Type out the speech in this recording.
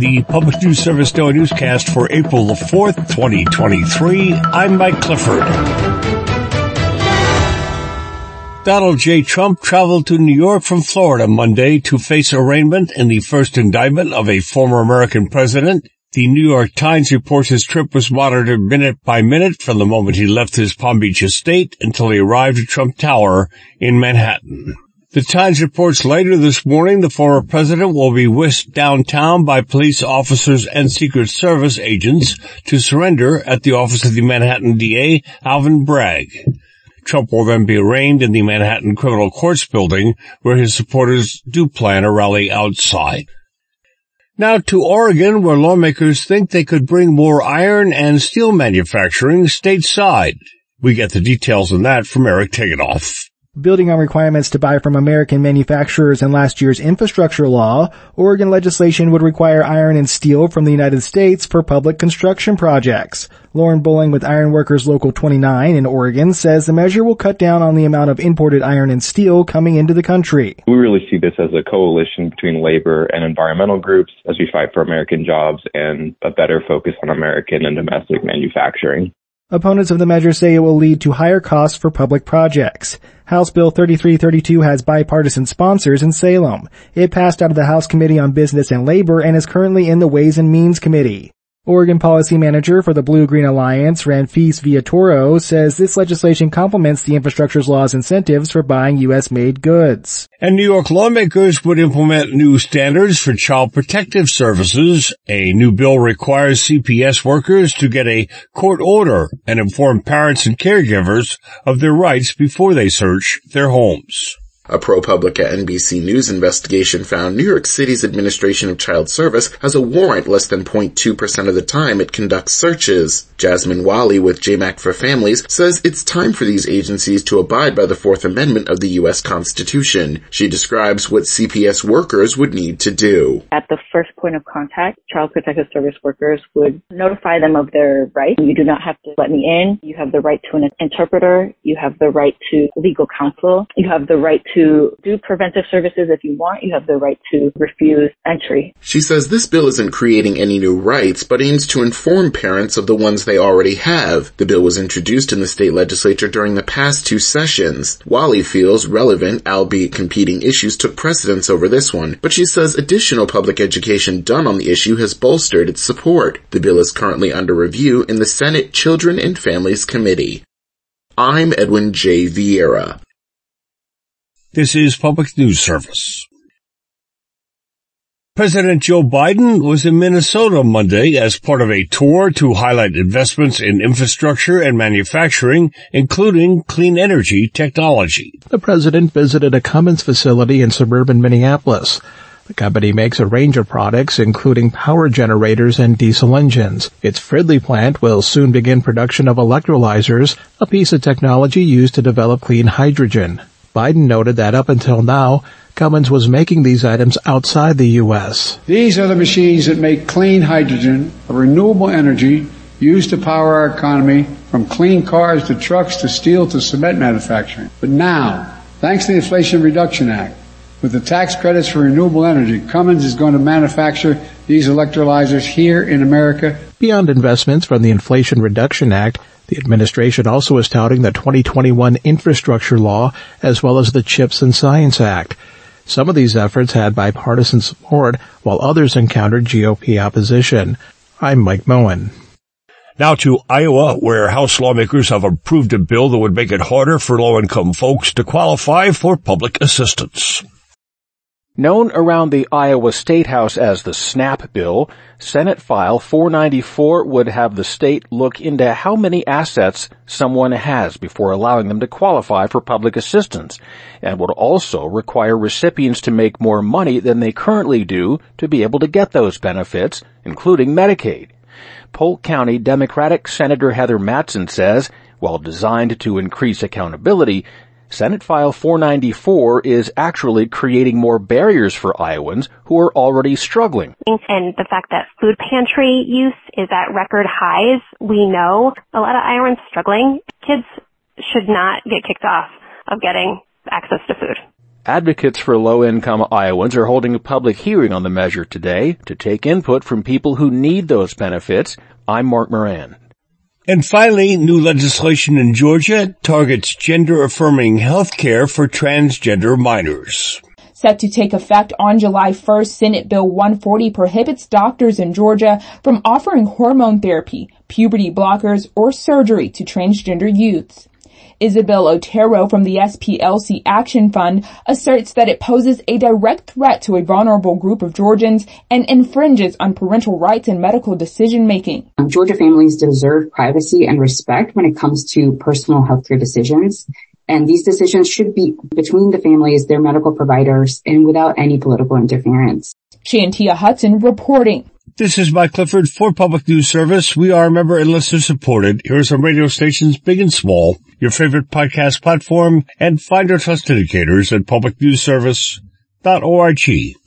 the Public News Service Daily Newscast for April the 4th, 2023. I'm Mike Clifford. Donald J. Trump traveled to New York from Florida Monday to face arraignment in the first indictment of a former American president. The New York Times reports his trip was monitored minute by minute from the moment he left his Palm Beach estate until he arrived at Trump Tower in Manhattan. The Times reports later this morning the former president will be whisked downtown by police officers and Secret Service agents to surrender at the office of the Manhattan DA, Alvin Bragg. Trump will then be arraigned in the Manhattan Criminal Courts building, where his supporters do plan a rally outside. Now to Oregon, where lawmakers think they could bring more iron and steel manufacturing stateside. We get the details on that from Eric Tegenoff. Building on requirements to buy from American manufacturers in last year's infrastructure law, Oregon legislation would require iron and steel from the United States for public construction projects. Lauren Bowling with Iron Workers Local 29 in Oregon says the measure will cut down on the amount of imported iron and steel coming into the country. We really see this as a coalition between labor and environmental groups as we fight for American jobs and a better focus on American and domestic manufacturing. Opponents of the measure say it will lead to higher costs for public projects. House Bill 3332 has bipartisan sponsors in Salem. It passed out of the House Committee on Business and Labor and is currently in the Ways and Means Committee. Oregon Policy Manager for the Blue-Green Alliance, Ranfis Villatoro, says this legislation complements the infrastructure's law's incentives for buying U.S.-made goods. And New York lawmakers would implement new standards for child protective services. A new bill requires CPS workers to get a court order and inform parents and caregivers of their rights before they search their homes. A ProPublica NBC News investigation found New York City's Administration of Child Service has a warrant less than 0.2% of the time it conducts searches. Jasmine Wally with JMAC for Families says it's time for these agencies to abide by the Fourth Amendment of the U.S. Constitution. She describes what CPS workers would need to do. At the first point of contact, Child Protective Service workers would notify them of their rights. You do not have to let me in. You have the right to an interpreter. You have the right to legal counsel. You have the right to do preventive services if you want. You have the right to refuse entry. She says this bill isn't creating any new rights, but aims to inform parents of the ones they already have. The bill was introduced in the state legislature during the past two sessions. Wally feels relevant, albeit competing issues took precedence over this one, but she says additional public education done on the issue has bolstered its support. The bill is currently under review in the Senate Children and Families Committee. I'm Edwin J. Vieira. This is Public News Service. President Joe Biden was in Minnesota Monday as part of a tour to highlight investments in infrastructure and manufacturing, including clean energy technology. The president visited a Cummins facility in suburban Minneapolis. The company makes a range of products, including power generators and diesel engines. Its Fridley plant will soon begin production of electrolyzers, a piece of technology used to develop clean hydrogen. Biden noted that up until now, Cummins was making these items outside the U.S. These are the machines that make clean hydrogen, a renewable energy used to power our economy, from clean cars to trucks to steel to cement manufacturing. But now, thanks to the Inflation Reduction Act, with the tax credits for renewable energy, Cummins is going to manufacture these electrolyzers here in America. Beyond investments from the Inflation Reduction Act, the administration also is touting the 2021 infrastructure law as well as the CHIPS and Science Act. Some of these efforts had bipartisan support, while others encountered GOP opposition. I'm Mike Moen. Now to Iowa, where House lawmakers have approved a bill that would make it harder for low-income folks to qualify for public assistance. Known around the Iowa State House as the SNAP bill, Senate File 494 would have the state look into how many assets someone has before allowing them to qualify for public assistance, and would also require recipients to make more money than they currently do to be able to get those benefits, including Medicaid. Polk County Democratic Senator Heather Mattson says, while designed to increase accountability, Senate File 494 is actually creating more barriers for Iowans who are already struggling. And the fact that food pantry use is at record highs, we know a lot of Iowans struggling. Kids should not get kicked off of getting access to food. Advocates for low-income Iowans are holding a public hearing on the measure today to take input from people who need those benefits. I'm Mark Moran. And finally, new legislation in Georgia targets gender-affirming health care for transgender minors. Set to take effect on July 1st, Senate Bill 140 prohibits doctors in Georgia from offering hormone therapy, puberty blockers, or surgery to transgender youths. Isabel Otero from the SPLC Action Fund asserts that it poses a direct threat to a vulnerable group of Georgians and infringes on parental rights and medical decision-making. Georgia families deserve privacy and respect when it comes to personal healthcare decisions. And these decisions should be between the families, their medical providers, and without any political interference. Shantia Hudson reporting. This is Mike Clifford for Public News Service. We are member and listener supported. Here are some radio stations, big and small, your favorite podcast platform, and find our trust indicators at publicnewsservice.org.